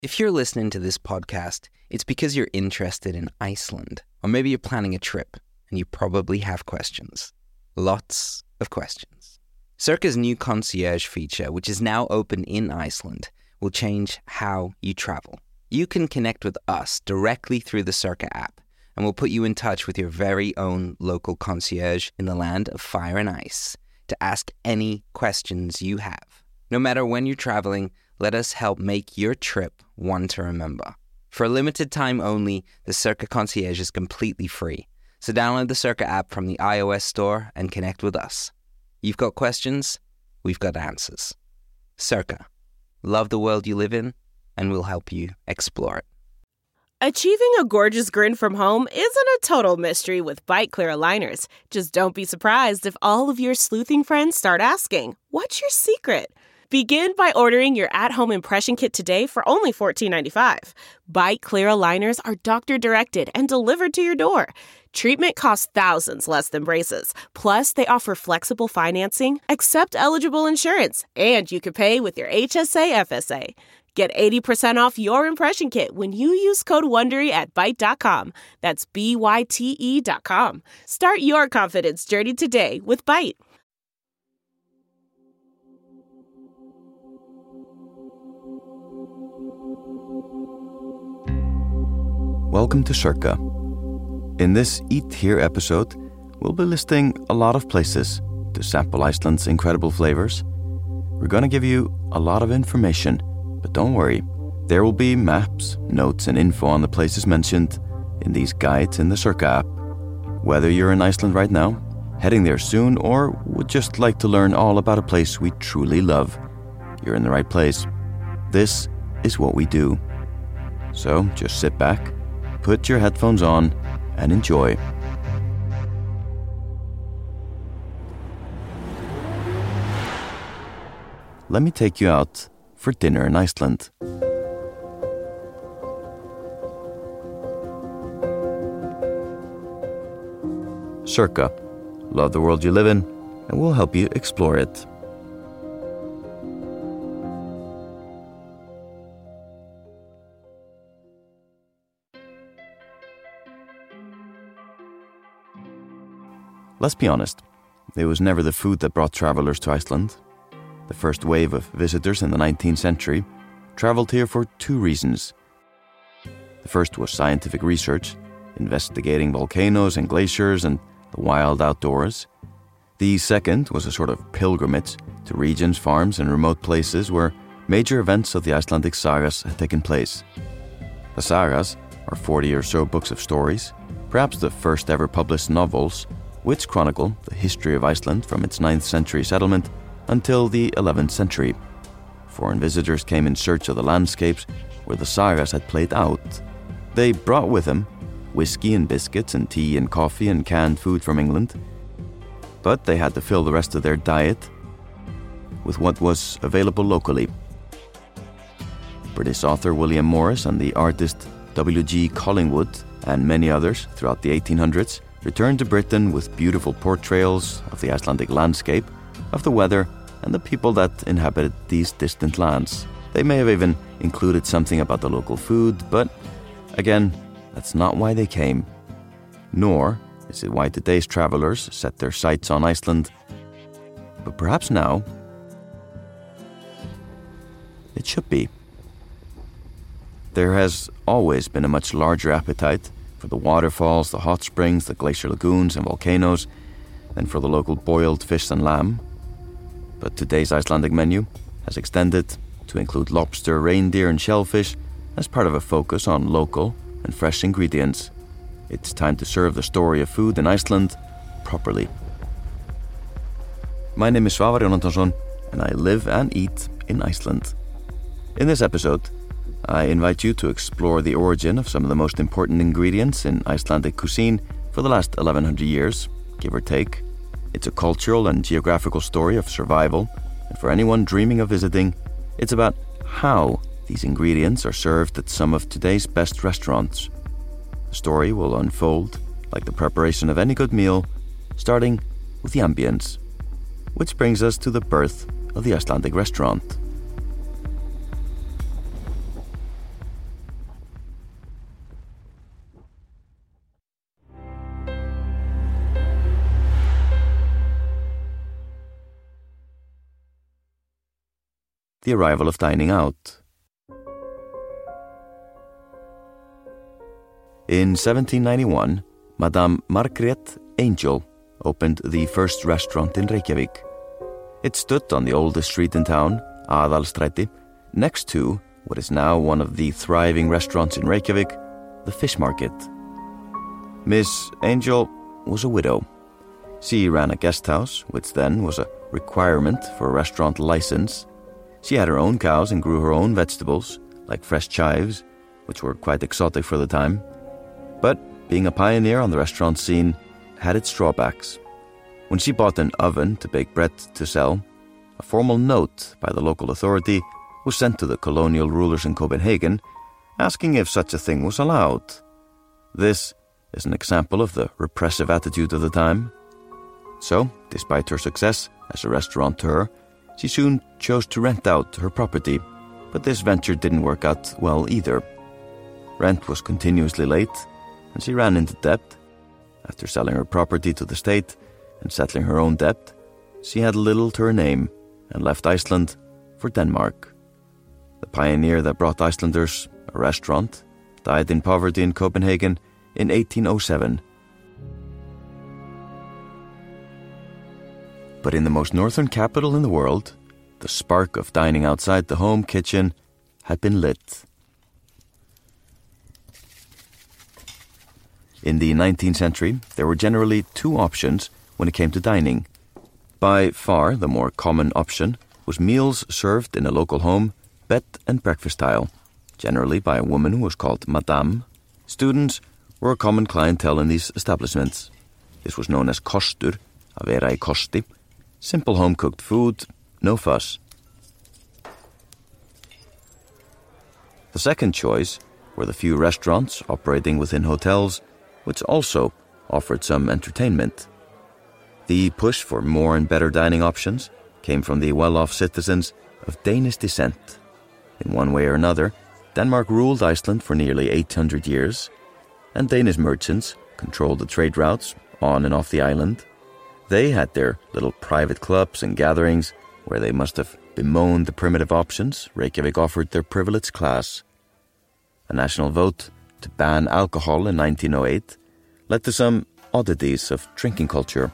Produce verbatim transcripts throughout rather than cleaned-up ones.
If you're listening to this podcast, it's because you're interested in Iceland, or maybe you're planning a trip and you probably have questions. Lots of questions. Circa's new concierge feature, which is now open in Iceland, will change how you travel. You can connect with us directly through the Circa app, and we'll put you in touch with your very own local concierge in the land of fire and ice to ask any questions you have. No matter when you're traveling, let us help make your trip one to remember. For a limited time only, the Circa Concierge is completely free. So download the Circa app from the iOS store and connect with us. You've got questions, we've got answers. Circa. Love the world you live in, and we'll help you explore it. Achieving a gorgeous grin from home isn't a total mystery with Byte Clear aligners. Just don't be surprised if all of your sleuthing friends start asking, "What's your secret?" Begin by ordering your at-home impression kit today for only fourteen ninety-five. Byte Clear aligners are doctor-directed and delivered to your door. Treatment costs thousands less than braces. Plus, they offer flexible financing, accept eligible insurance, and you can pay with your H S A F S A. Get eighty percent off your impression kit when you use code WONDERY at byte dot com. That's B Y T E dot com. Start your confidence journey today with Byte. Welcome to Circa. In this Eat Here episode, we'll be listing a lot of places to sample Iceland's incredible flavors. We're going to give you a lot of information, but don't worry, there will be maps, notes, and info on the places mentioned in these guides in the Circa app. Whether you're in Iceland right now, heading there soon, or would just like to learn all about a place we truly love, you're in the right place. This is what we do. So just sit back, put your headphones on, and enjoy. Let me take you out for dinner in Iceland. Circa. Love the world you live in, and we'll help you explore it. Let's be honest, it was never the food that brought travelers to Iceland. The first wave of visitors in the nineteenth century traveled here for two reasons. The first was scientific research, investigating volcanoes and glaciers and the wild outdoors. The second was a sort of pilgrimage to regions, farms, and remote places where major events of the Icelandic sagas had taken place. The sagas are forty or so books of stories, perhaps the first ever published novels, which chronicle the history of Iceland from its ninth century settlement until the eleventh century. Foreign visitors came in search of the landscapes where the sagas had played out. They brought with them whiskey and biscuits and tea and coffee and canned food from England, but they had to fill the rest of their diet with what was available locally. British author William Morris and the artist W G Collingwood and many others throughout the eighteen hundreds returned to Britain with beautiful portrayals of the Icelandic landscape, of the weather, and the people that inhabited these distant lands. They may have even included something about the local food, but again, that's not why they came. Nor is it why today's travelers set their sights on Iceland. But perhaps now, it should be. There has always been a much larger appetite for the waterfalls, the hot springs, the glacier lagoons and volcanoes, than for the local boiled fish and lamb. But today's Icelandic menu has extended to include lobster, reindeer and shellfish as part of a focus on local and fresh ingredients. It's time to serve the story of food in Iceland properly. My name is Svavar Jónatansson, and I live and eat in Iceland. In this episode, I invite you to explore the origin of some of the most important ingredients in Icelandic cuisine for the last eleven hundred years, give or take. It's a cultural and geographical story of survival, and for anyone dreaming of visiting, it's about how these ingredients are served at some of today's best restaurants. The story will unfold like the preparation of any good meal, starting with the ambience, which brings us to the birth of the Icelandic restaurant. the arrival of dining out. In seventeen ninety-one, Madame Margrét Angel opened the first restaurant in Reykjavík. It stood on the oldest street in town, Aðalstræti, next to what is now one of the thriving restaurants in Reykjavík, the Fish Market. Miss Angel was a widow. She ran a guest house, which then was a requirement for a restaurant license. She had her own cows and grew her own vegetables, like fresh chives, which were quite exotic for the time. But being a pioneer on the restaurant scene had its drawbacks. When she bought an oven to bake bread to sell, a formal note by the local authority was sent to the colonial rulers in Copenhagen, asking if such a thing was allowed. This is an example of the repressive attitude of the time. So, despite her success as a restaurateur, she soon chose to rent out her property, but this venture didn't work out well either. Rent was continuously late, and she ran into debt. After selling her property to the state and settling her own debt, she had little to her name and left Iceland for Denmark. The pioneer that brought Icelanders a restaurant died in poverty in Copenhagen in eighteen oh seven. But in the most northern capital in the world, the spark of dining outside the home kitchen had been lit. In the nineteenth century, there were generally two options when it came to dining. By far, the more common option was meals served in a local home, bed and breakfast style, generally by a woman who was called Madame. Students were a common clientele in these establishments. This was known as kostur, að vera í kosti, simple home-cooked food, no fuss. The second choice were the few restaurants operating within hotels, which also offered some entertainment. The push for more and better dining options came from the well-off citizens of Danish descent. In one way or another, Denmark ruled Iceland for nearly eight hundred years, and Danish merchants controlled the trade routes on and off the island. They had their little private clubs and gatherings where they must have bemoaned the primitive options Reykjavík offered their privileged class. A national vote to ban alcohol in nineteen oh eight led to some oddities of drinking culture.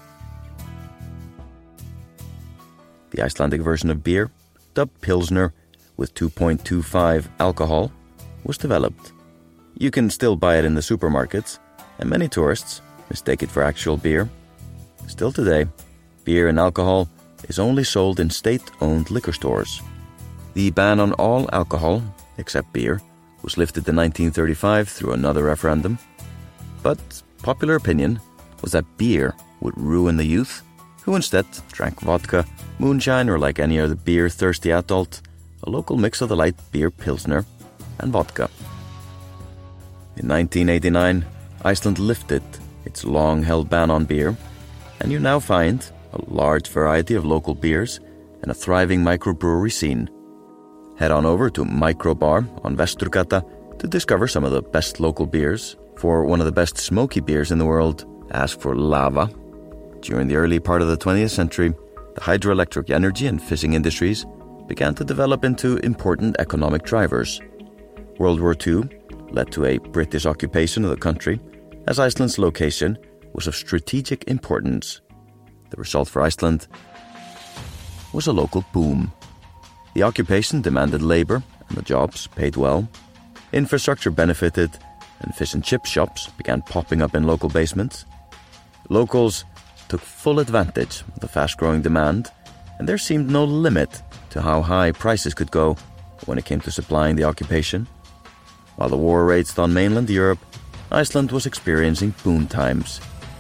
The Icelandic version of beer, dubbed Pilsner, with two point two five alcohol, was developed. You can still buy it in the supermarkets, and many tourists mistake it for actual beer. Still today, beer and alcohol is only sold in state-owned liquor stores. The ban on all alcohol, except beer, was lifted in nineteen thirty-five through another referendum. But popular opinion was that beer would ruin the youth, who instead drank vodka, moonshine, or like any other beer-thirsty adult, a local mix of the light beer Pilsner and vodka. In nineteen eighty-nine, Iceland lifted its long-held ban on beer, and you now find a large variety of local beers and a thriving microbrewery scene. Head on over to Microbar on Vesturgata to discover some of the best local beers. For one of the best smoky beers in the world, ask for Lava. During the early part of the twentieth century, the hydroelectric energy and fishing industries began to develop into important economic drivers. World War Two led to a British occupation of the country, as Iceland's location was of strategic importance. The result for Iceland was a local boom. The occupation demanded labor, and the jobs paid well. Infrastructure benefited, and fish and chip shops began popping up in local basements. Locals took full advantage of the fast-growing demand, and there seemed no limit to how high prices could go when it came to supplying the occupation. While the war raged on mainland Europe, Iceland was experiencing boom times.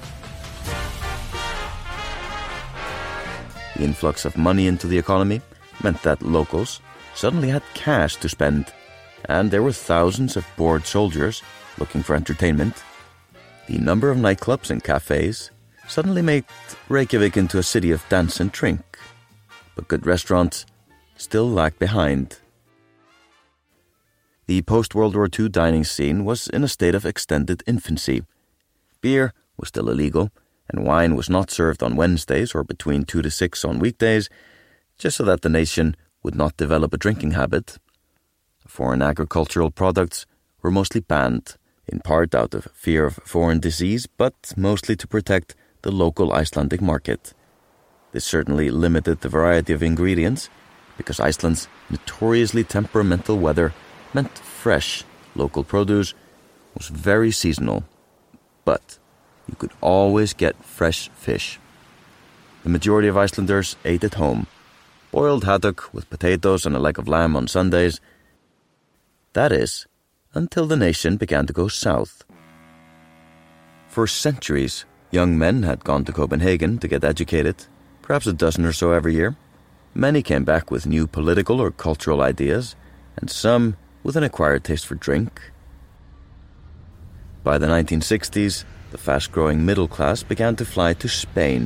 The influx of money into the economy meant that locals suddenly had cash to spend, and there were thousands of bored soldiers looking for entertainment. The number of nightclubs and cafes suddenly made Reykjavík into a city of dance and drink, but good restaurants still lagged behind. The post-World War Two dining scene was in a state of extended infancy. Beer was still illegal, and wine was not served on Wednesdays or between two to six on weekdays, just so that the nation would not develop a drinking habit. Foreign agricultural products were mostly banned, in part out of fear of foreign disease, but mostly to protect the local Icelandic market. This certainly limited the variety of ingredients, because Iceland's notoriously temperamental weather meant fresh, local produce was very seasonal. But you could always get fresh fish. The majority of Icelanders ate at home. Boiled haddock with potatoes and a leg of lamb on Sundays. That is, until the nation began to go south. For centuries, young men had gone to Copenhagen to get educated, perhaps a dozen or so every year. Many came back with new political or cultural ideas, and some with an acquired taste for drink. By the nineteen sixties, the fast-growing middle class began to fly to Spain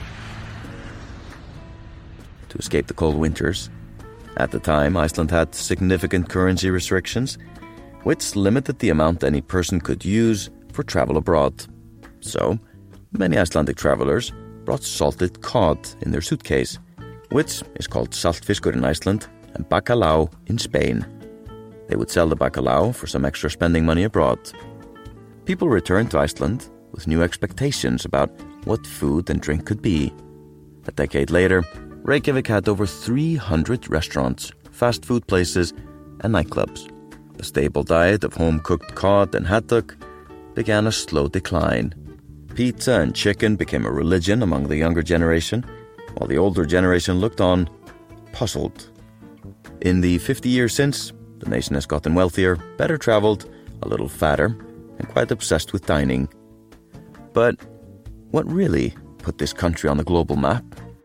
to escape the cold winters. At the time, Iceland had significant currency restrictions, which limited the amount any person could use for travel abroad. So, many Icelandic travelers brought salted cod in their suitcase, which is called saltfiskur in Iceland and bacalhau in Spain. They would sell the bacalhau for some extra spending money abroad. People returned to Iceland with new expectations about what food and drink could be. A decade later, Reykjavik had over three hundred restaurants, fast food places, and nightclubs. The staple diet of home-cooked cod and haddock began a slow decline. Pizza and chicken became a religion among the younger generation, while the older generation looked on, puzzled. In the fifty years since, the nation has gotten wealthier, better traveled, a little fatter, and quite obsessed with dining. But what really put this country on the global map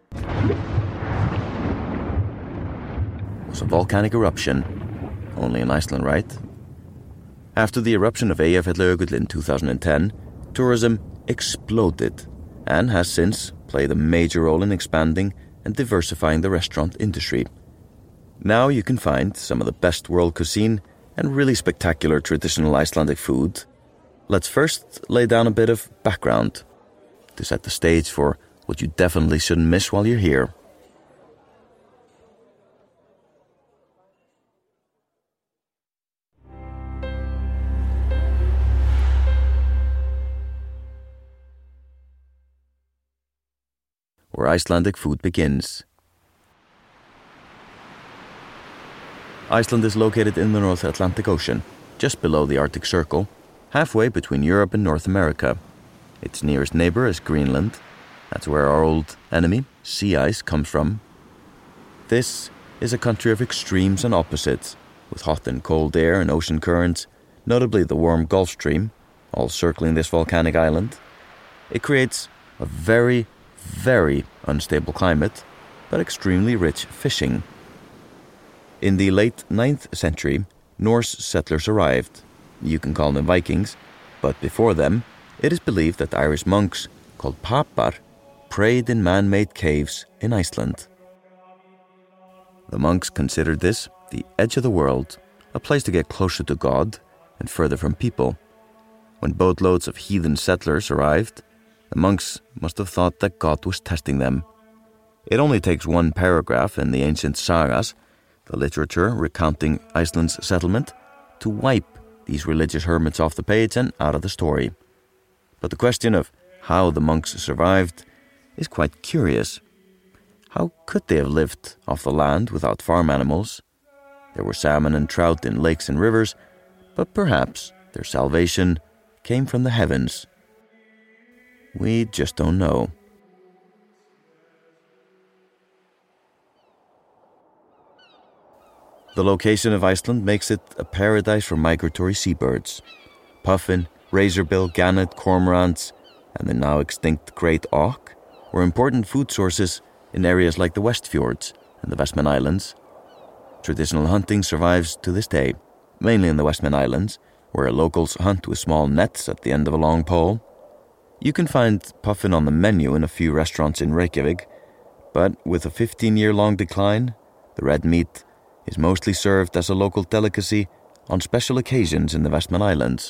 was a volcanic eruption, only in Iceland, right? After the eruption of Eyjafjallajökull in two thousand ten, tourism exploded and has since played a major role in expanding and diversifying the restaurant industry. Now you can find some of the best world cuisine and really spectacular traditional Icelandic food. Let's first lay down a bit of background to set the stage for what you definitely shouldn't miss while you're here. Where Icelandic food begins. Iceland is located in the North Atlantic Ocean, just below the Arctic Circle, halfway between Europe and North America. Its nearest neighbor is Greenland. That's where our old enemy, sea ice, comes from. This is a country of extremes and opposites, with hot and cold air and ocean currents, notably the warm Gulf Stream, all circling this volcanic island. It creates a very, very unstable climate, but extremely rich fishing. In the late ninth century, Norse settlers arrived. You can call them Vikings, but before them, it is believed that Irish monks, called papar, prayed in man-made caves in Iceland. The monks considered this the edge of the world, a place to get closer to God and further from people. When boatloads of heathen settlers arrived, the monks must have thought that God was testing them. It only takes one paragraph in the ancient sagas, the literature recounting Iceland's settlement, to wipe these religious hermits off the page and out of the story. But the question of how the monks survived is quite curious. How could they have lived off the land without farm animals? There were salmon and trout in lakes and rivers, but perhaps their salvation came from the heavens. We just don't know. The location of Iceland makes it a paradise for migratory seabirds. Puffin, razorbill, gannet, cormorants, and the now extinct great auk were important food sources in areas like the Westfjords and the Westman Islands. Traditional hunting survives to this day, mainly in the Westman Islands, where locals hunt with small nets at the end of a long pole. You can find puffin on the menu in a few restaurants in Reykjavik, but with a fifteen-year-long decline, the red meat is mostly served as a local delicacy on special occasions in the Westman Islands.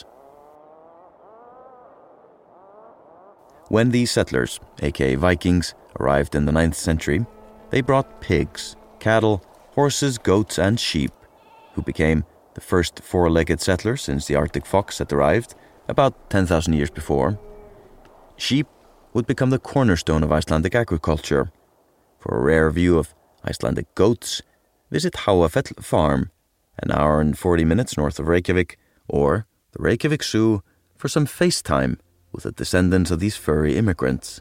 When these settlers, aka Vikings, arrived in the ninth century, they brought pigs, cattle, horses, goats, and sheep, who became the first four-legged settlers since the Arctic fox had arrived about ten thousand years before. Sheep would become the cornerstone of Icelandic agriculture. For a rare view of Icelandic goats, visit Háafell Farm, an hour and forty minutes north of Reykjavik, or the Reykjavik Zoo for some FaceTime with the descendants of these furry immigrants.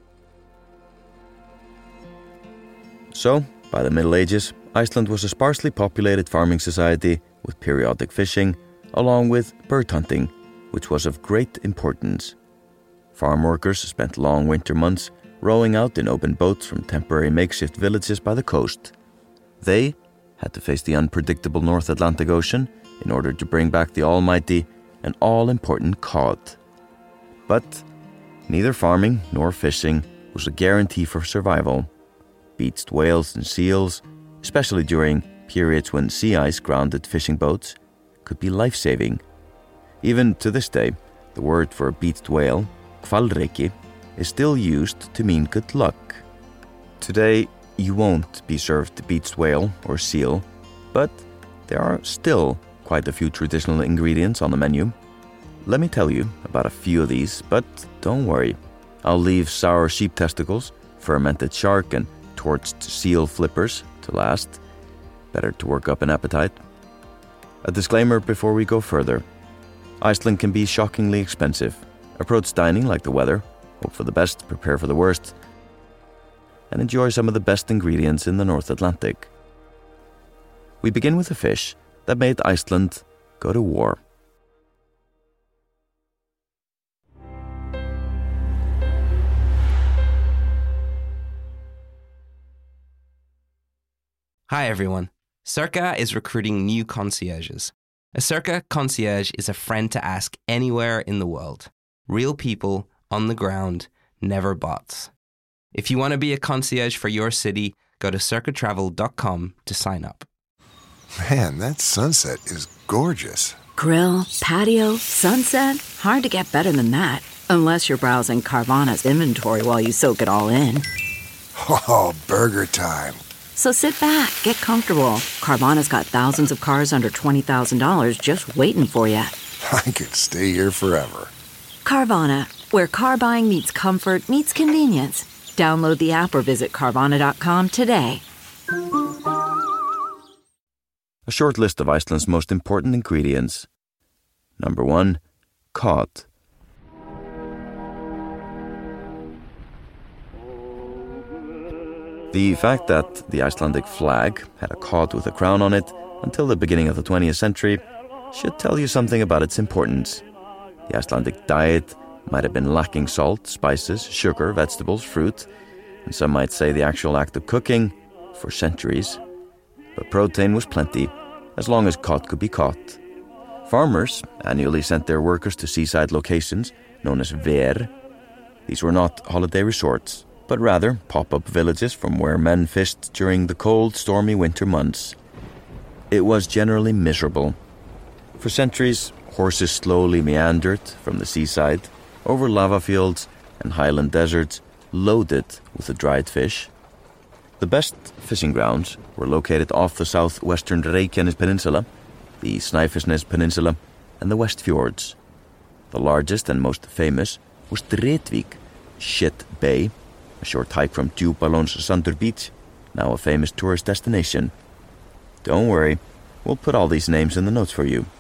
So, by the Middle Ages, Iceland was a sparsely populated farming society with periodic fishing, along with bird hunting, which was of great importance. Farm workers spent long winter months rowing out in open boats from temporary makeshift villages by the coast. They had to face the unpredictable North Atlantic Ocean in order to bring back the almighty and all-important cod. But neither farming nor fishing was a guarantee for survival. Beached whales and seals, especially during periods when sea ice grounded fishing boats, could be life-saving. Even to this day, the word for a beached whale, hvalreki, is still used to mean good luck. Today, you won't be served beached whale or seal, but there are still quite a few traditional ingredients on the menu. Let me tell you about a few of these, but don't worry. I'll leave sour sheep testicles, fermented shark, and torched seal flippers to last. Better to work up an appetite. A disclaimer before we go further. Iceland can be shockingly expensive. Approach dining like the weather, hope for the best, prepare for the worst, and enjoy some of the best ingredients in the North Atlantic. We begin with a fish that made Iceland go to war. Hi everyone. Circa is recruiting new concierges. A Circa concierge is a friend to ask anywhere in the world. Real people on the ground, never bots. If you want to be a concierge for your city, go to circa travel dot com to sign up. Man, that sunset is gorgeous. Grill, patio, sunset. Hard to get better than that. Unless you're browsing Carvana's inventory while you soak it all in. Oh, burger time. So sit back, get comfortable. Carvana's got thousands of cars under twenty thousand dollars just waiting for you. I could stay here forever. Carvana, where car buying meets comfort, meets convenience. Download the app or visit Carvana dot com today. A short list of Iceland's most important ingredients. Number one, cod. The fact that the Icelandic flag had a cod with a crown on it until the beginning of the twentieth century should tell you something about its importance. The Icelandic diet might have been lacking salt, spices, sugar, vegetables, fruit, and some might say the actual act of cooking for centuries. But protein was plenty, as long as cod could be caught. Farmers annually sent their workers to seaside locations known as ver. These were not holiday resorts, but rather pop-up villages from where men fished during the cold, stormy winter months. It was generally miserable. For centuries, horses slowly meandered from the seaside over lava fields and highland deserts loaded with the dried fish. The best fishing grounds were located off the southwestern Reykjanes Peninsula, the Snæfellsnes Peninsula, and the West Fjords. The largest and most famous was Dreitvik, Shit Bay, a short hike from Djúpalóns Sandur Beach, now a famous tourist destination. Don't worry, we'll put all these names in the notes for you.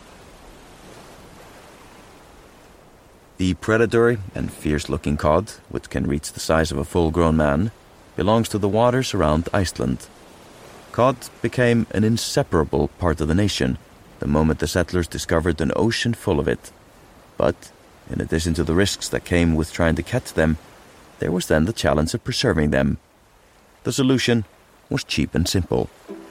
The predatory and fierce-looking cod, which can reach the size of a full-grown man, belongs to the waters around Iceland. Cod became an inseparable part of the nation the moment the settlers discovered an ocean full of it. But, in addition to the risks that came with trying to catch them, there was then the challenge of preserving them. The solution was cheap and simple.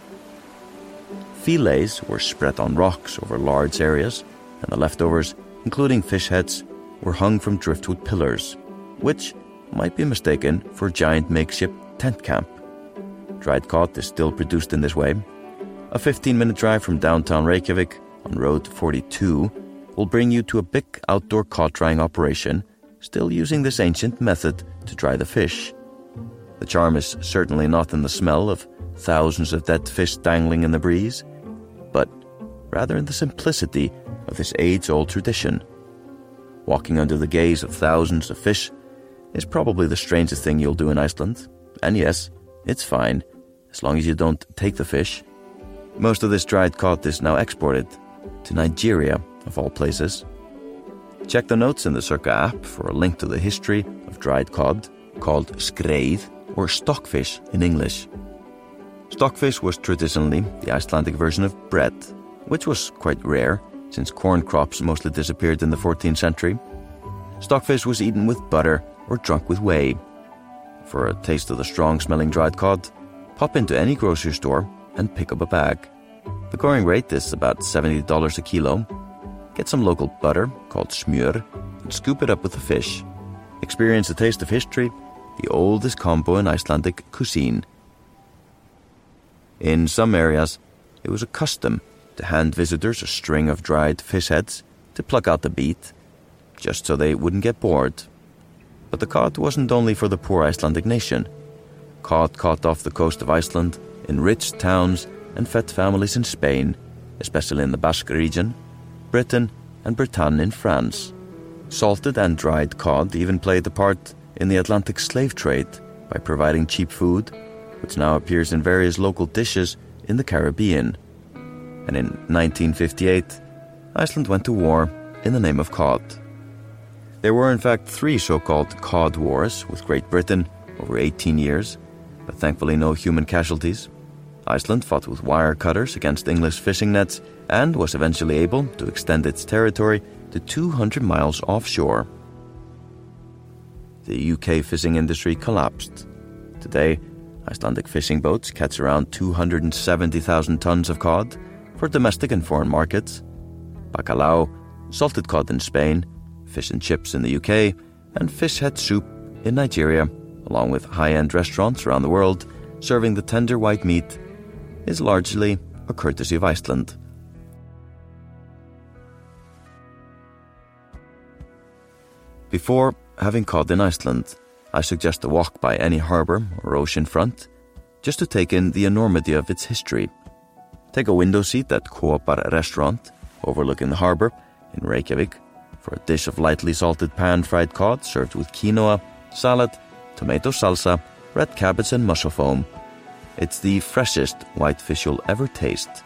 Fillets were spread on rocks over large areas, and the leftovers, including fish heads, were hung from driftwood pillars, which might be mistaken for a giant makeshift tent camp. Dried cod is still produced in this way. A fifteen-minute drive from downtown Reykjavik on Road forty-two will bring you to a big outdoor cod drying operation, still using this ancient method to dry the fish. The charm is certainly not in the smell of thousands of dead fish dangling in the breeze, but rather in the simplicity of this age-old tradition. Walking under the gaze of thousands of fish is probably the strangest thing you'll do in Iceland, and yes, it's fine, as long as you don't take the fish. Most of this dried cod is now exported to Nigeria, of all places. Check the notes in the Circa app for a link to the history of dried cod, called skreið, or stockfish in English. Stockfish was traditionally the Icelandic version of bread, which was quite rare, since corn crops mostly disappeared in the fourteenth century. Stockfish was eaten with butter or drunk with whey. For a taste of the strong-smelling dried cod, pop into any grocery store and pick up a bag. The going rate is about seventy dollars a kilo. Get some local butter, called smjör, and scoop it up with the fish. Experience the taste of history, the oldest combo in Icelandic cuisine. In some areas, it was a custom to hand visitors a string of dried fish heads to pluck out the beat, just so they wouldn't get bored. But the cod wasn't only for the poor Icelandic nation. Cod caught off the coast of Iceland, enriched towns and fed families in Spain, especially in the Basque region, Britain and Bretagne in France. Salted and dried cod even played a part in the Atlantic slave trade by providing cheap food, which now appears in various local dishes in the Caribbean. And in nineteen fifty-eight, Iceland went to war in the name of cod. There were in fact three so-called cod wars with Great Britain over eighteen years, but thankfully no human casualties. Iceland fought with wire cutters against English fishing nets and was eventually able to extend its territory to two hundred miles offshore. The U K fishing industry collapsed. Today, Icelandic fishing boats catch around two hundred seventy thousand tons of cod for domestic and foreign markets. Bacalao, salted cod in Spain, fish and chips in the U K, and fish head soup in Nigeria, along with high-end restaurants around the world serving the tender white meat, is largely a courtesy of Iceland. Before having cod in Iceland, I suggest a walk by any harbour or ocean front, just to take in the enormity of its history. Take a window seat at Kópar restaurant, overlooking the harbour in Reykjavik, for a dish of lightly salted pan-fried cod served with quinoa, salad, tomato salsa, red cabbage and mussel foam. It's the freshest white fish you'll ever taste.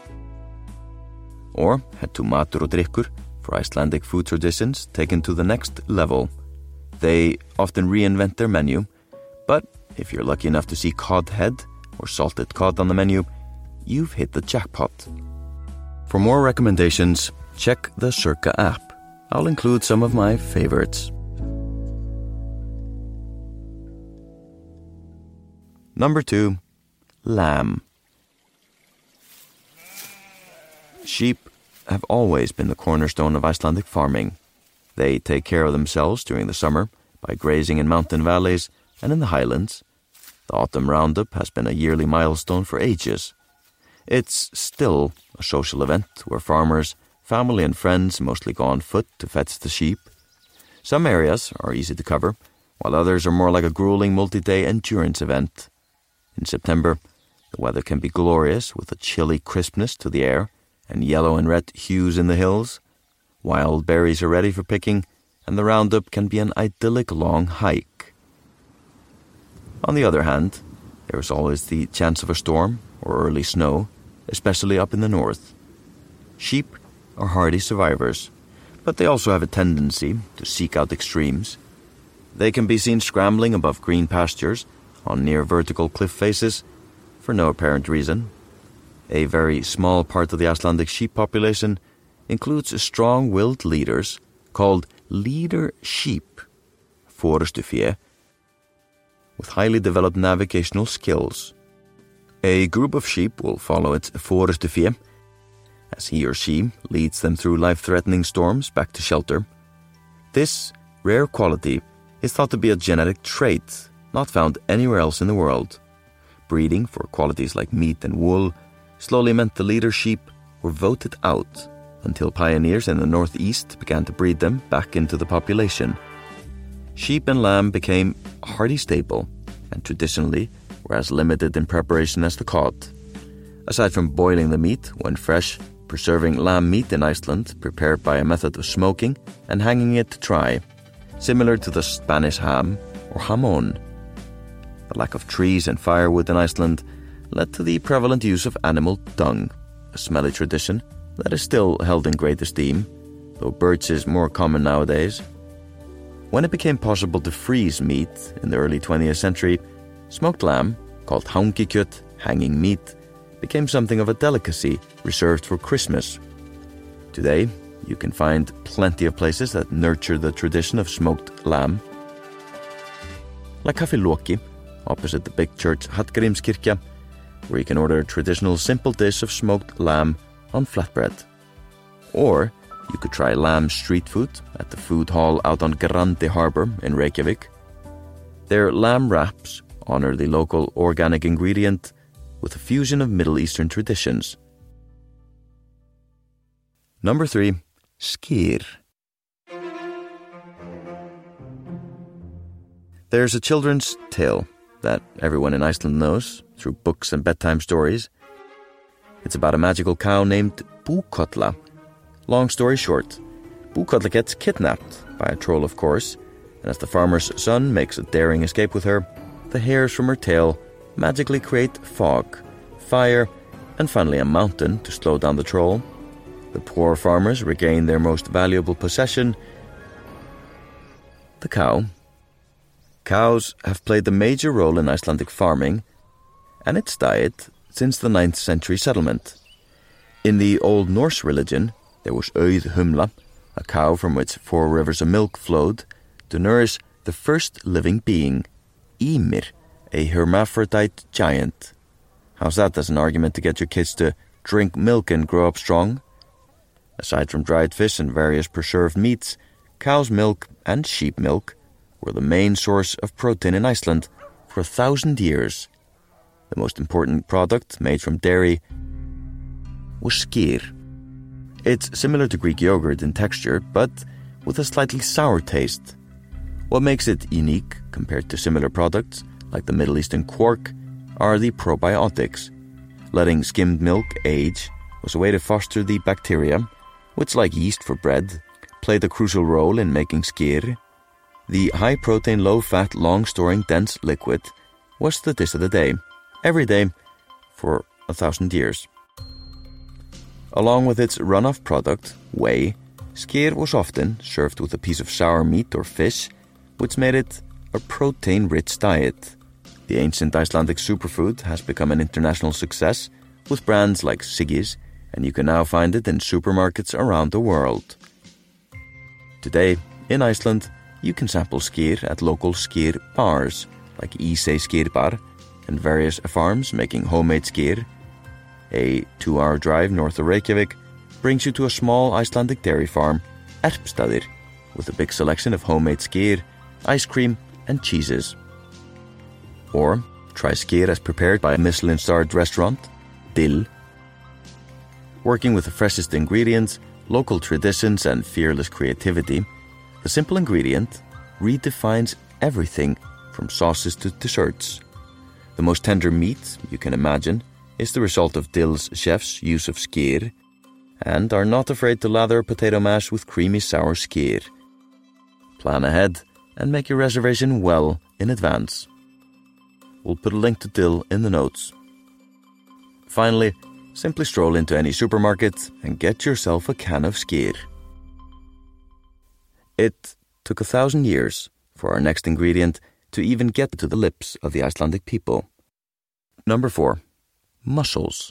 Or head to Matur og Drykkur for Icelandic food traditions taken to the next level. They often reinvent their menu, but if you're lucky enough to see cod head or salted cod on the menu, you've hit the jackpot. For more recommendations, check the Circa app. I'll include some of my favorites. Number two, lamb. Sheep have always been the cornerstone of Icelandic farming. They take care of themselves during the summer by grazing in mountain valleys and in the highlands. The autumn roundup has been a yearly milestone for ages. It's still a social event where farmers, family and friends mostly go on foot to fetch the sheep. Some areas are easy to cover, while others are more like a grueling multi-day endurance event. In September, the weather can be glorious with a chilly crispness to the air and yellow and red hues in the hills. Wild berries are ready for picking, and the roundup can be an idyllic long hike. On the other hand, there is always the chance of a storm or early snow, especially up in the north. Sheep are hardy survivors, but they also have a tendency to seek out extremes. They can be seen scrambling above green pastures on near vertical cliff faces for no apparent reason. A very small part of the Icelandic sheep population includes strong-willed leaders called leader sheep, forystufé, with highly developed navigational skills. A group of sheep will follow its forystufé as he or she leads them through life-threatening storms back to shelter. This rare quality is thought to be a genetic trait not found anywhere else in the world. Breeding for qualities like meat and wool slowly meant the leader sheep were voted out until pioneers in the northeast began to breed them back into the population. Sheep and lamb became a hardy staple, and traditionally, were as limited in preparation as the cod. Aside from boiling the meat when fresh, preserving lamb meat in Iceland prepared by a method of smoking and hanging it to dry, similar to the Spanish ham or jamón. The lack of trees and firewood in Iceland led to the prevalent use of animal dung, a smelly tradition that is still held in great esteem, though birch is more common nowadays. When it became possible to freeze meat in the early twentieth century, smoked lamb, called hangikjöt, hanging meat, became something of a delicacy reserved for Christmas. Today, you can find plenty of places that nurture the tradition of smoked lamb. Like Café Loki, opposite the big church Hallgrímskirkja, where you can order a traditional simple dish of smoked lamb on flatbread. Or you could try lamb street food at the food hall out on Grandi Harbour in Reykjavik. Their lamb wraps honor the local organic ingredient with a fusion of Middle Eastern traditions. Number three, skyr. There's a children's tale that everyone in Iceland knows through books and bedtime stories. It's about a magical cow named Búkolla. Long story short, Búkolla gets kidnapped by a troll, of course, and as the farmer's son makes a daring escape with her, the hairs from her tail magically create fog, fire, and finally a mountain to slow down the troll. The poor farmers regain their most valuable possession, the cow. Cows have played a major role in Icelandic farming and its diet since the ninth century settlement. In the Old Norse religion, there was Auðhumla, a cow from which four rivers of milk flowed, to nourish the first living being, Ymir, a hermaphrodite giant. How's that as an argument to get your kids to drink milk and grow up strong? Aside from dried fish and various preserved meats, cow's milk and sheep milk were the main source of protein in Iceland for a thousand years. The most important product made from dairy was skyr. It's similar to Greek yogurt in texture, but with a slightly sour taste. What makes it unique compared to similar products, like the Middle Eastern quark, are the probiotics. Letting skimmed milk age was a way to foster the bacteria, which, like yeast for bread, played a crucial role in making skyr. The high-protein, low-fat, long-storing, dense liquid was the dish of the day, every day, for a thousand years. Along with its runoff product, whey, skyr was often served with a piece of sour meat or fish, which made it a protein-rich diet. The ancient Icelandic superfood has become an international success with brands like Siggy's, and you can now find it in supermarkets around the world. Today, in Iceland, you can sample skyr at local skyr bars, like Ísey Skyr Bar, and various farms making homemade skyr. A two-hour drive north of Reykjavik brings you to a small Icelandic dairy farm, Erpstaðir, with a big selection of homemade skyr, ice cream, and cheeses. Or try skyr as prepared by a Michelin-starred restaurant, Dill. Working with the freshest ingredients, local traditions, and fearless creativity, the simple ingredient redefines everything from sauces to desserts. The most tender meat you can imagine is the result of Dill's chef's use of skyr, and are not afraid to lather potato mash with creamy sour skyr. Plan ahead and make your reservation well in advance. We'll put a link to Dill in the notes. Finally, simply stroll into any supermarket and get yourself a can of skyr. It took a thousand years for our next ingredient to even get to the lips of the Icelandic people. Number four, mussels.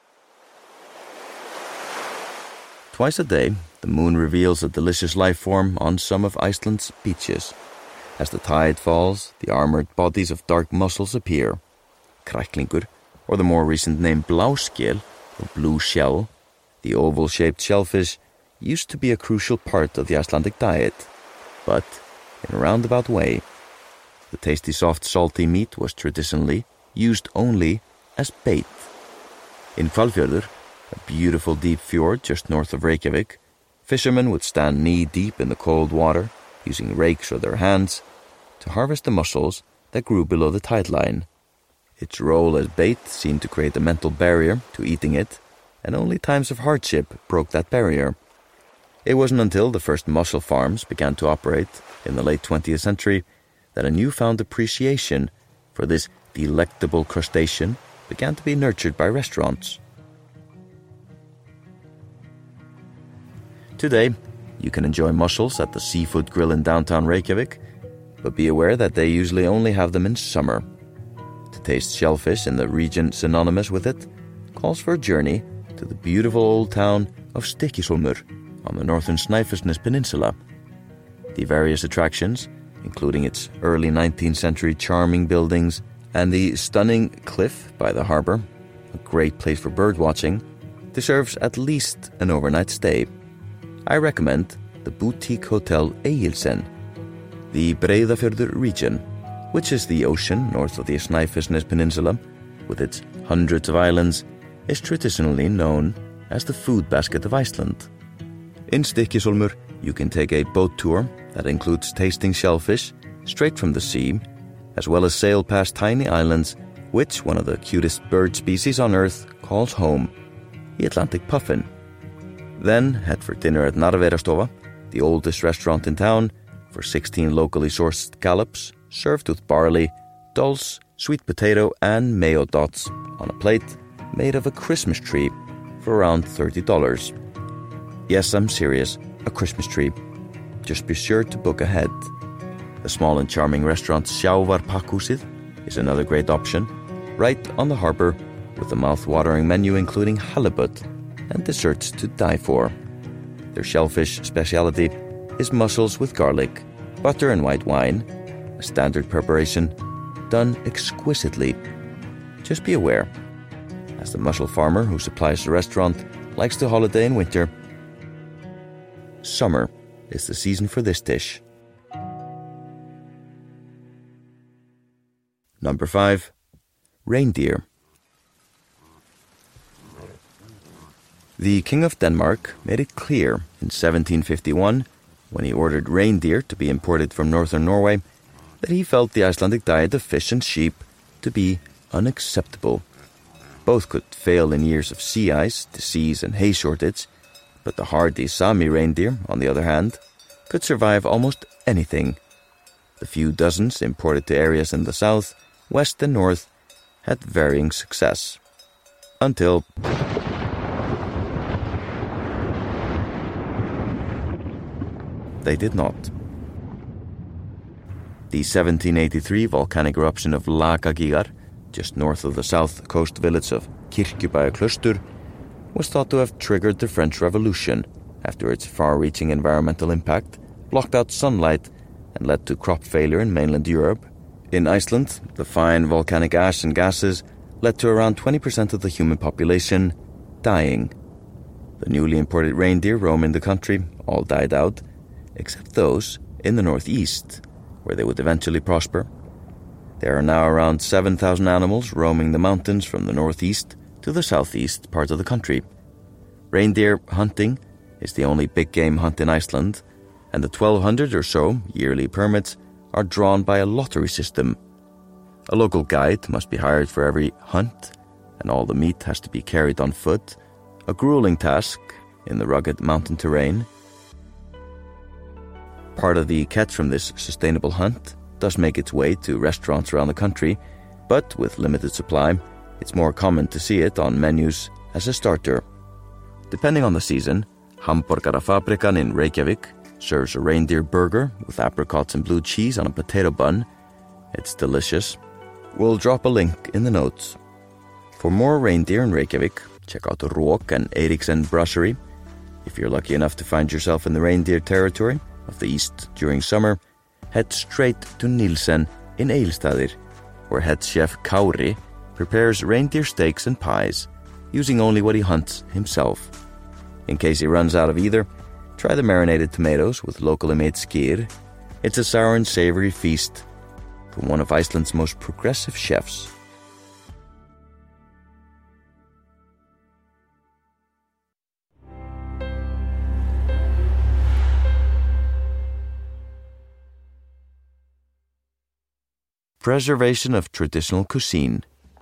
Twice a day, the moon reveals a delicious life form on some of Iceland's beaches. As the tide falls, the armored bodies of dark mussels appear. Kræklingur, or the more recent name bláskel, or blue shell, the oval-shaped shellfish, used to be a crucial part of the Icelandic diet, but in a roundabout way. The tasty, soft, salty meat was traditionally used only as bait. In Hvalfjörður, a beautiful deep fjord just north of Reykjavik, fishermen would stand knee-deep in the cold water, using rakes or their hands, to harvest the mussels that grew below the tide line. Its role as bait seemed to create a mental barrier to eating it, and only times of hardship broke that barrier. It wasn't until the first mussel farms began to operate in the late twentieth century that a newfound appreciation for this delectable crustacean began to be nurtured by restaurants. Today, you can enjoy mussels at the Seafood Grill in downtown Reykjavik, but be aware that they usually only have them in summer. To taste shellfish in the region synonymous with it calls for a journey to the beautiful old town of Stykkishólmur on the northern Snæfellsnes Peninsula. The various attractions, including its early nineteenth century charming buildings and the stunning cliff by the harbour, a great place for birdwatching, deserves at least an overnight stay. I recommend the boutique hotel Egilsen. The Breiðafjörður region, which is the ocean north of the Snæfellsnes Peninsula, with its hundreds of islands, is traditionally known as the food basket of Iceland. In Stykkishólmur, you can take a boat tour that includes tasting shellfish straight from the sea, as well as sail past tiny islands, which one of the cutest bird species on Earth calls home, the Atlantic puffin. Then head for dinner at Narverastofa, the oldest restaurant in town, for sixteen locally sourced scallops served with barley, dulse, sweet potato and mayo dots on a plate made of a Christmas tree for around thirty dollars. Yes, I'm serious, a Christmas tree. Just be sure to book ahead. The small and charming restaurant Sjávarpakkhúsið is another great option, right on the harbour, with a mouth-watering menu including halibut and desserts to die for. Their shellfish speciality is mussels with garlic, butter and white wine, a standard preparation done exquisitely. Just be aware, as the mussel farmer who supplies the restaurant likes to holiday in winter, summer is the season for this dish. Number five. Reindeer. The King of Denmark made it clear in seventeen fifty-one, when he ordered reindeer to be imported from northern Norway, that he felt the Icelandic diet of fish and sheep to be unacceptable. Both could fail in years of sea ice, disease and hay shortage, but the hardy Sami reindeer, on the other hand, could survive almost anything. The few dozens imported to areas in the south, west and north had varying success. Until they did not. The seventeen eighty-three volcanic eruption of Lakagígar, just north of the south coast village of Kirkjubæjarklaustur, was thought to have triggered the French Revolution after its far-reaching environmental impact blocked out sunlight and led to crop failure in mainland Europe. In Iceland, the fine volcanic ash and gases led to around twenty percent of the human population dying. The newly imported reindeer roaming the country all died out, except those in the northeast, where they would eventually prosper. There are now around seven thousand animals roaming the mountains from the northeast to the southeast part of the country. Reindeer hunting is the only big game hunt in Iceland, and the twelve hundred or so yearly permits are drawn by a lottery system. A local guide must be hired for every hunt, and all the meat has to be carried on foot, a grueling task in the rugged mountain terrain. Part of the catch from this sustainable hunt does make its way to restaurants around the country, but with limited supply, it's more common to see it on menus as a starter. Depending on the season, Hamborgarafabrikan in Reykjavik serves a reindeer burger with apricots and blue cheese on a potato bun. It's delicious. We'll drop a link in the notes. For more reindeer in Reykjavik, check out the Rók and Eriksen Brasserie. If you're lucky enough to find yourself in the reindeer territory of the east during summer, head straight to Nielsen in Egilsstaðir, where head chef Kári prepares reindeer steaks and pies, using only what he hunts himself. In case he runs out of either, try the marinated tomatoes with locally made skyr. It's a sour and savory feast from one of Iceland's most progressive chefs. Preservation of traditional cuisine.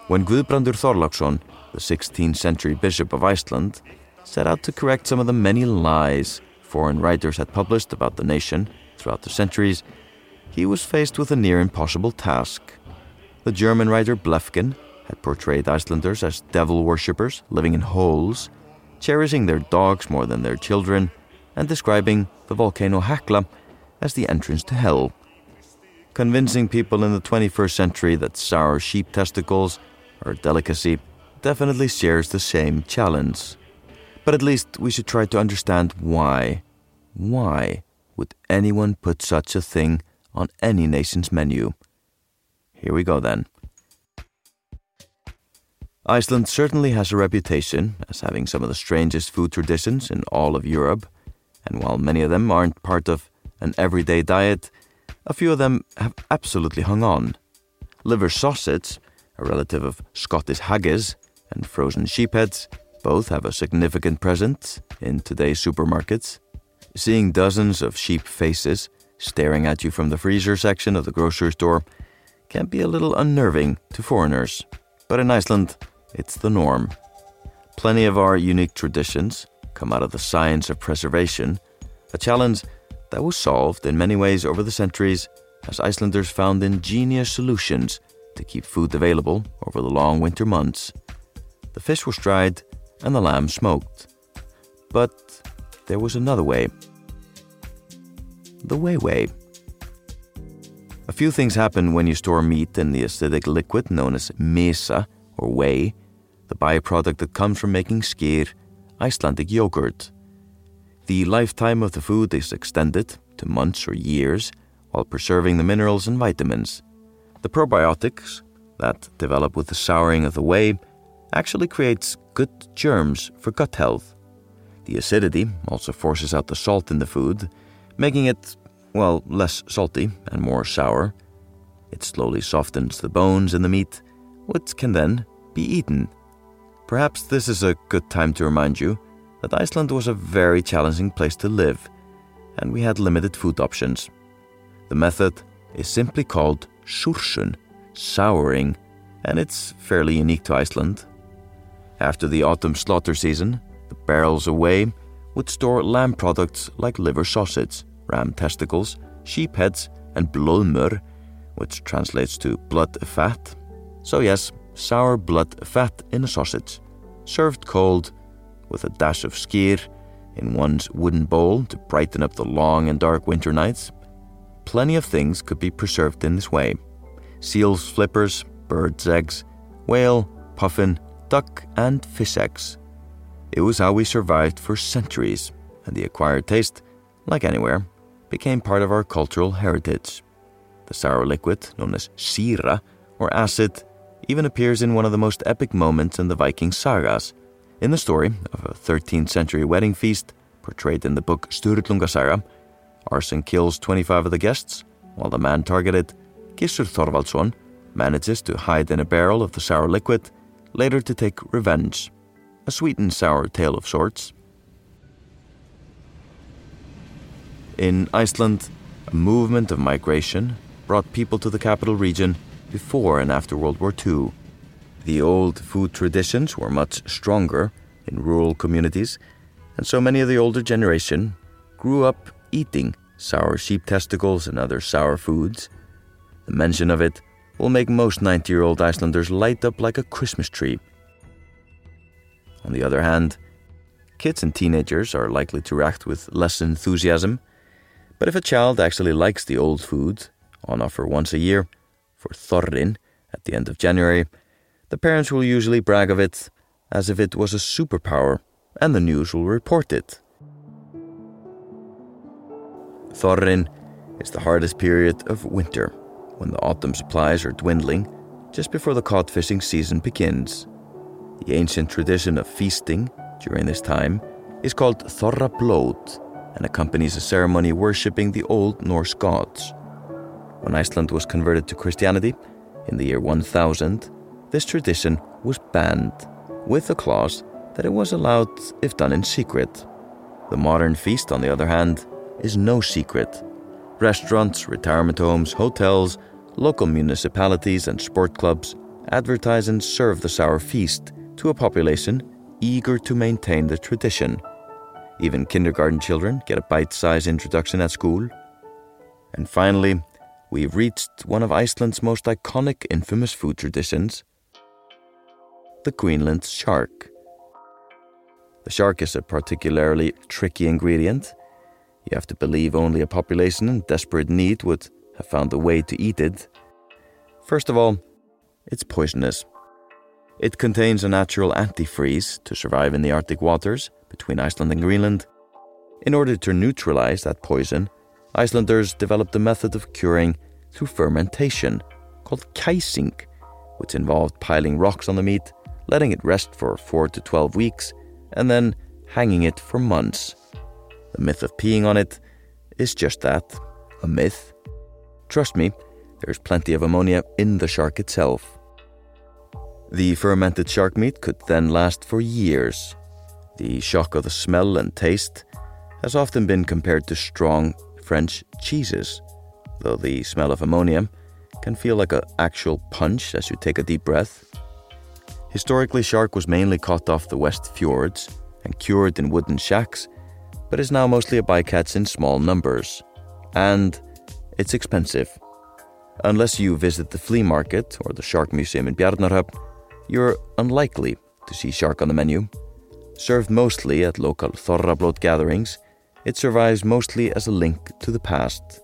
when Guðbrandur Þorláksson, the sixteenth century bishop of Iceland, set out to correct some of the many lies foreign writers had published about the nation throughout the centuries, he was faced with a near impossible task. The German writer Blefken had portrayed Icelanders as devil worshippers living in holes, cherishing their dogs more than their children, and describing the volcano Hekla as the entrance to hell. Convincing people in the twenty-first century that sour sheep testicles are a delicacy definitely shares the same challenge. But at least we should try to understand why. Why would anyone put such a thing on any nation's menu? Here we go then. Iceland certainly has a reputation as having some of the strangest food traditions in all of Europe, and while many of them aren't part of an everyday diet, a few of them have absolutely hung on. Liver sausage, a relative of Scottish haggis, and frozen sheepheads both have a significant presence in today's supermarkets. Seeing dozens of sheep faces staring at you from the freezer section of the grocery store can be a little unnerving to foreigners, but in Iceland, it's the norm. Plenty of our unique traditions come out of the science of preservation, a challenge that was solved in many ways over the centuries as Icelanders found ingenious solutions to keep food available over the long winter months. The fish was dried and the lamb smoked. But there was another way. The whey-whey. A few things happen when you store meat in the acidic liquid known as mesa, or whey, the byproduct that comes from making skyr, Icelandic yogurt. The lifetime of the food is extended to months or years while preserving the minerals and vitamins. The probiotics that develop with the souring of the whey actually creates good germs for gut health. The acidity also forces out the salt in the food, making it, well, less salty and more sour. It slowly softens the bones in the meat, which can then be eaten. Perhaps this is a good time to remind you that Iceland was a very challenging place to live, and we had limited food options. The method is simply called súrsun, souring, and it's fairly unique to Iceland. After the autumn slaughter season, the barrels of whey would store lamb products like liver sausage, ram testicles, sheep heads, and blóðmör, which translates to blood fat. So yes, sour blood fat in a sausage, served cold with a dash of skyr in one's wooden bowl to brighten up the long and dark winter nights. Plenty of things could be preserved in this way. Seal's flippers, bird's eggs, whale, puffin, duck, and fish eggs. It was how we survived for centuries, and the acquired taste, like anywhere, became part of our cultural heritage. The sour liquid, known as síra, or acid, even appears in one of the most epic moments in the Viking sagas, in the story of a thirteenth century wedding feast portrayed in the book Sturlunga Saga. Arson kills twenty-five of the guests, while the man targeted, Gissur Thorvaldsson, manages to hide in a barrel of the sour liquid, later to take revenge. A sweet and sour tale of sorts. In Iceland, a movement of migration brought people to the capital region before and after World War Two. The old food traditions were much stronger in rural communities, and so many of the older generation grew up eating sour sheep testicles and other sour foods. The mention of it will make most ninety-year-old Icelanders light up like a Christmas tree. On the other hand, kids and teenagers are likely to react with less enthusiasm, but if a child actually likes the old food, on offer once a year, for Þorrin at the end of January, the parents will usually brag of it as if it was a superpower, and the news will report it. Þorrin is the hardest period of winter, when the autumn supplies are dwindling just before the cod fishing season begins. The ancient tradition of feasting during this time is called Þorrablót and accompanies a ceremony worshipping the Old Norse gods. When Iceland was converted to Christianity in the year one thousand, this tradition was banned, with the clause that it was allowed if done in secret. The modern feast, on the other hand, is no secret. Restaurants, retirement homes, hotels, local municipalities and sport clubs advertise and serve the sour feast to a population eager to maintain the tradition. Even kindergarten children get a bite-sized introduction at school. And finally, we've reached one of Iceland's most iconic infamous food traditions, the Greenland shark. The shark is a particularly tricky ingredient. You have to believe only a population in desperate need would have found a way to eat it. First of all, it's poisonous. It contains a natural antifreeze to survive in the Arctic waters between Iceland and Greenland. In order to neutralize that poison, Icelanders developed a method of curing through fermentation called kæsing, which involved piling rocks on the meat, letting it rest for four to twelve weeks, and then hanging it for months. The myth of peeing on it is just that, a myth. Trust me, there's plenty of ammonia in the shark itself. The fermented shark meat could then last for years. The shock of the smell and taste has often been compared to strong French cheeses, though the smell of ammonia can feel like an actual punch as you take a deep breath. Historically, shark was mainly caught off the West Fjords and cured in wooden shacks, but is now mostly a bycatch in small numbers. And it's expensive. Unless you visit the flea market or the shark museum in Bjarnarhöfn, you're unlikely to see shark on the menu. Served mostly at local Þorrablót gatherings, it survives mostly as a link to the past.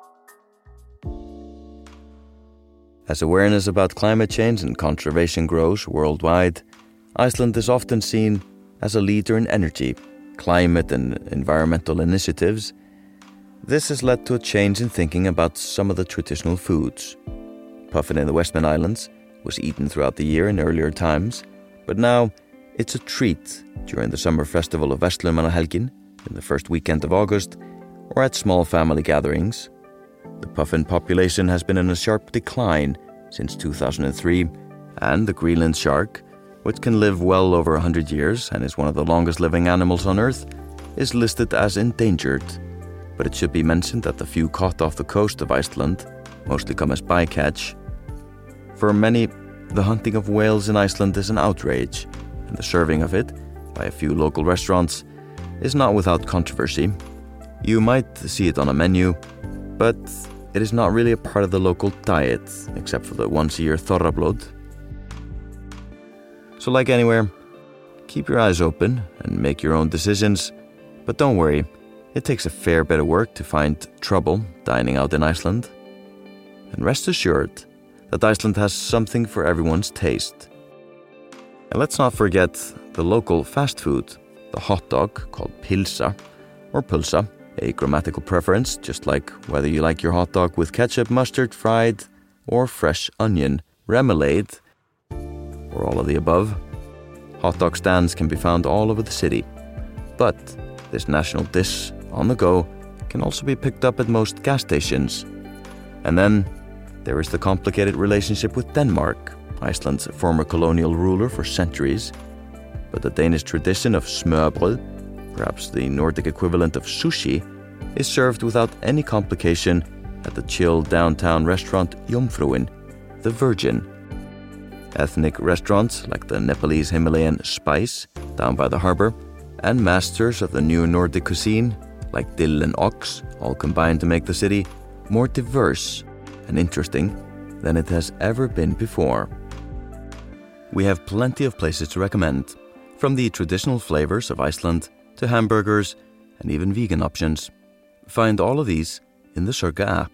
As awareness about climate change and conservation grows worldwide, Iceland is often seen as a leader in energy, climate and environmental initiatives. This has led to a change in thinking about some of the traditional foods. Puffin in the Westman Islands was eaten throughout the year in earlier times, but now it's a treat during the summer festival of Verslunarmannahelgin in the first weekend of August, or at small family gatherings. The puffin population has been in a sharp decline since two thousand three, and the Greenland shark, which can live well over one hundred years and is one of the longest living animals on Earth, is listed as endangered. But it should be mentioned that the few caught off the coast of Iceland mostly come as bycatch. For many, the hunting of whales in Iceland is an outrage, and the serving of it by a few local restaurants is not without controversy. You might see it on a menu, but it is not really a part of the local diet, except for the once-a-year Þorrablót. So like anywhere, keep your eyes open and make your own decisions, but don't worry, it takes a fair bit of work to find trouble dining out in Iceland. And rest assured that Iceland has something for everyone's taste. And let's not forget the local fast food, the hot dog called pilsa or pulsa, a grammatical preference, just like whether you like your hot dog with ketchup, mustard, fried, or fresh onion, remoulade, or all of the above. Hot dog stands can be found all over the city, but this national dish on the go can also be picked up at most gas stations. And then there is the complicated relationship with Denmark, Iceland's former colonial ruler for centuries. But the Danish tradition of smørbrød, perhaps the Nordic equivalent of sushi, is served without any complication at the chill downtown restaurant Jomfruin, the Virgin. Ethnic restaurants like the Nepalese Himalayan Spice down by the harbor, and masters of the new Nordic cuisine like dill and ox, all combine to make the city more diverse and interesting than it has ever been before. We have plenty of places to recommend, from the traditional flavors of Iceland to hamburgers and even vegan options. Find all of these in the Circa app.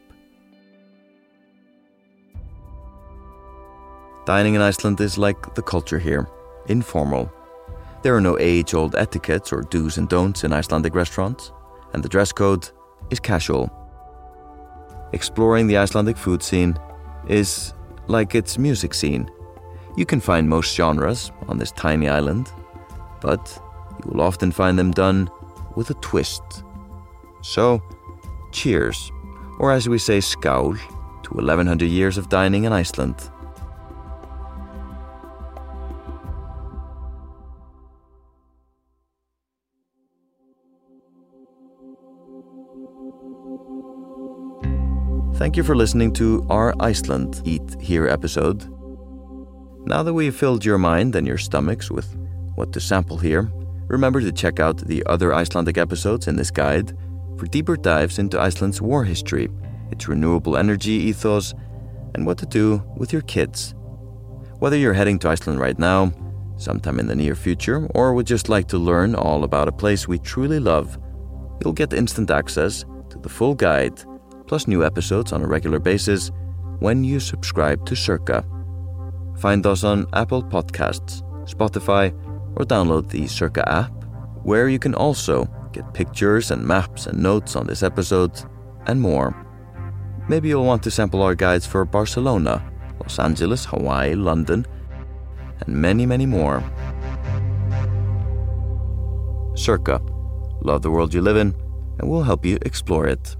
Dining in Iceland is like the culture here, informal. There are no age-old etiquettes or do's and don'ts in Icelandic restaurants, and the dress code is casual. Exploring the Icelandic food scene is like its music scene. You can find most genres on this tiny island, but you will often find them done with a twist. So, cheers, or as we say, skál, to eleven hundred years of dining in Iceland. Thank you for listening to our Iceland Eat Here episode. Now that we've filled your mind and your stomachs with what to sample here, remember to check out the other Icelandic episodes in this guide for deeper dives into Iceland's war history, its renewable energy ethos, and what to do with your kids. Whether you're heading to Iceland right now, sometime in the near future, or would just like to learn all about a place we truly love, you'll get instant access to the full guide, plus new episodes on a regular basis when you subscribe to Circa. Find us on Apple Podcasts, Spotify, or download the Circa app, where you can also get pictures and maps and notes on this episode, and more. Maybe you'll want to sample our guides for Barcelona, Los Angeles, Hawaii, London, and many, many more. Circa. Love the world you live in, and we'll help you explore it.